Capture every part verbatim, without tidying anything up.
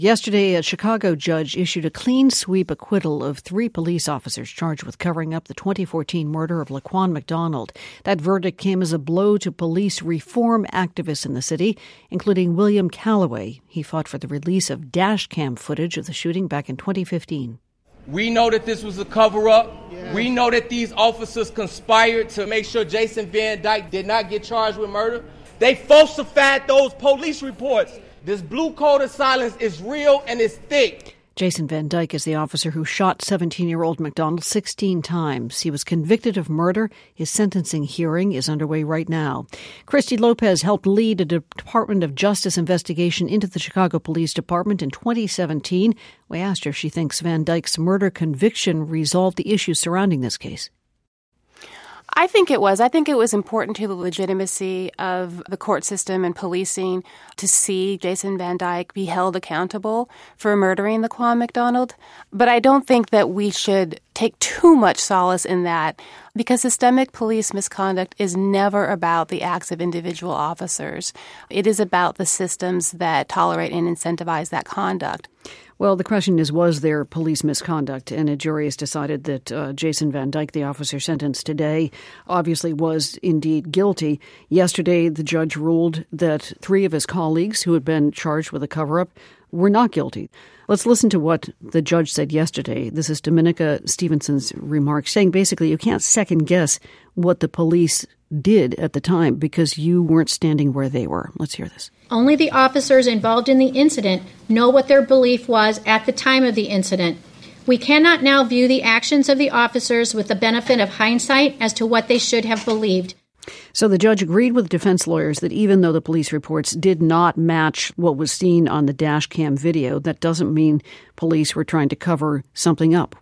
Yesterday, a Chicago judge issued a clean sweep acquittal of three police officers charged with covering up the twenty fourteen murder of Laquan McDonald. That verdict came as a blow to police reform activists in the city, including William Calloway. He fought for the release of dash cam footage of the shooting back in twenty fifteen. We know that this was a cover-up. Yeah. We know that these officers conspired to make sure Jason Van Dyke did not get charged with murder. They falsified those police reports. This blue code of silence is real and it's thick. Jason Van Dyke is the officer who shot seventeen-year-old McDonald sixteen times. He was convicted of murder. His sentencing hearing is underway right now. Christy Lopez helped lead a Department of Justice investigation into the Chicago Police Department in twenty seventeen. We asked her if she thinks Van Dyke's murder conviction resolved the issues surrounding this case. I think it was. I think it was important to the legitimacy of the court system and policing to see Jason Van Dyke be held accountable for murdering Laquan McDonald. But I don't think that we should take too much solace in that, because systemic police misconduct is never about the acts of individual officers. It is about the systems that tolerate and incentivize that conduct. Well, the question is, was there police misconduct? And a jury has decided that uh, Jason Van Dyke, the officer sentenced today, obviously was indeed guilty. Yesterday, the judge ruled that three of his colleagues who had been charged with a cover-up were not guilty. Let's listen to what the judge said yesterday. This is Dominica Stevenson's remarks, saying basically you can't second-guess what the police did at the time because you weren't standing where they were. Let's hear this. Only the officers involved in the incident know what their belief was at the time of the incident. We cannot now view the actions of the officers with the benefit of hindsight as to what they should have believed. So the judge agreed with defense lawyers that even though the police reports did not match what was seen on the dash cam video, that doesn't mean police were trying to cover something up.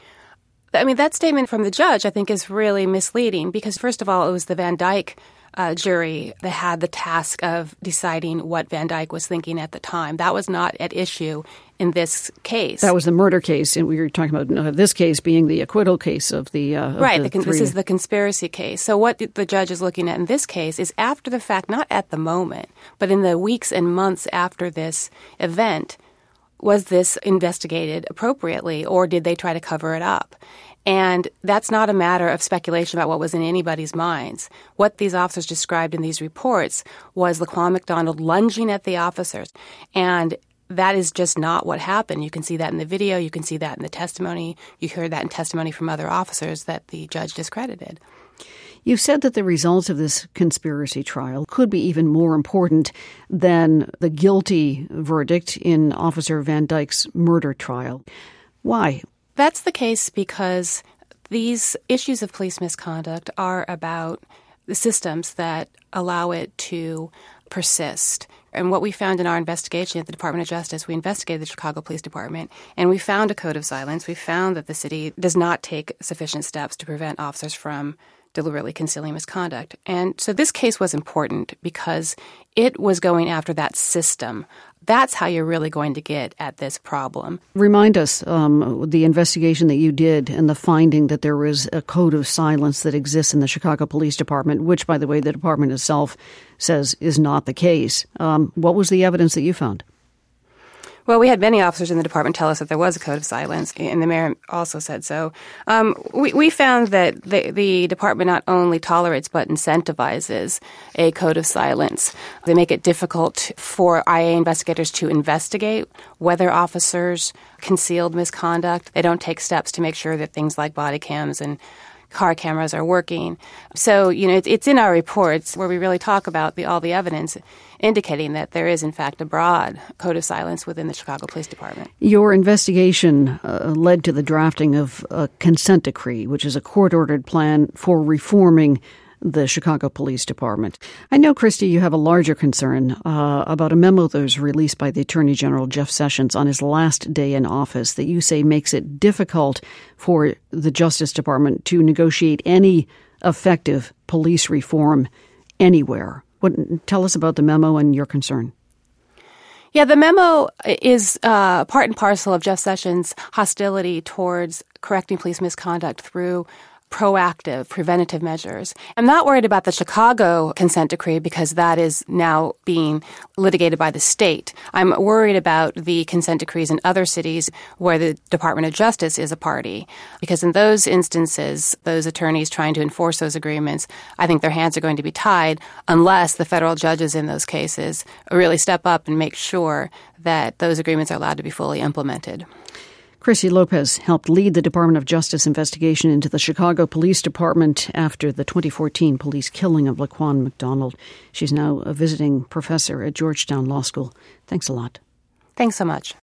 I mean, that statement from the judge, I think, is really misleading because, first of all, it was the Van Dyke uh, jury that had the task of deciding what Van Dyke was thinking at the time. That was not at issue in this case. That was the murder case, and we were talking about uh, this case being the acquittal case of the uh, of Right, the the, this is the conspiracy case. So what the judge is looking at in this case is after the fact, not at the moment, but in the weeks and months after this event. Was this investigated appropriately, or did they try to cover it up? And that's not a matter of speculation about what was in anybody's minds. What these officers described in these reports was Laquan McDonald lunging at the officers. And that is just not what happened. You can see that in the video. You can see that in the testimony. You heard that in testimony from other officers that the judge discredited. You've said that the results of this conspiracy trial could be even more important than the guilty verdict in Officer Van Dyke's murder trial. Why? That's the case because these issues of police misconduct are about the systems that allow it to persist. And what we found in our investigation at the Department of Justice, we investigated the Chicago Police Department, and we found a code of silence. We found that the city does not take sufficient steps to prevent officers from deliberately concealing misconduct. And so this case was important because it was going after that system. That's how you're really going to get at this problem. Remind us um, the investigation that you did and the finding that there was a code of silence that exists in the Chicago Police Department, which, by the way, the department itself says is not the case. Um, what was the evidence that you found? Well, we had many officers in the department tell us that there was a code of silence, and the mayor also said so. Um, we, we found that the, the department not only tolerates but incentivizes a code of silence. They make it difficult for I A investigators to investigate whether officers concealed misconduct. They don't take steps to make sure that things like body cams and car cameras are working. So, you know, it's, it's in our reports where we really talk about the, all the evidence indicating that there is, in fact, a broad code of silence within the Chicago Police Department. Your investigation uh, led to the drafting of a consent decree, which is a court-ordered plan for reforming the Chicago Police Department. I know, Christy, you have a larger concern uh, about a memo that was released by the Attorney General Jeff Sessions on his last day in office that you say makes it difficult for the Justice Department to negotiate any effective police reform anywhere. What, tell us about the memo and your concern. Yeah, the memo is uh, part and parcel of Jeff Sessions' hostility towards correcting police misconduct through proactive, preventative measures. I'm not worried about the Chicago consent decree because that is now being litigated by the state. I'm worried about the consent decrees in other cities where the Department of Justice is a party, because in those instances, those attorneys trying to enforce those agreements, I think their hands are going to be tied unless the federal judges in those cases really step up and make sure that those agreements are allowed to be fully implemented. Chrissy Lopez helped lead the Department of Justice investigation into the Chicago Police Department after the twenty fourteen police killing of Laquan McDonald. She's now a visiting professor at Georgetown Law School. Thanks a lot. Thanks so much.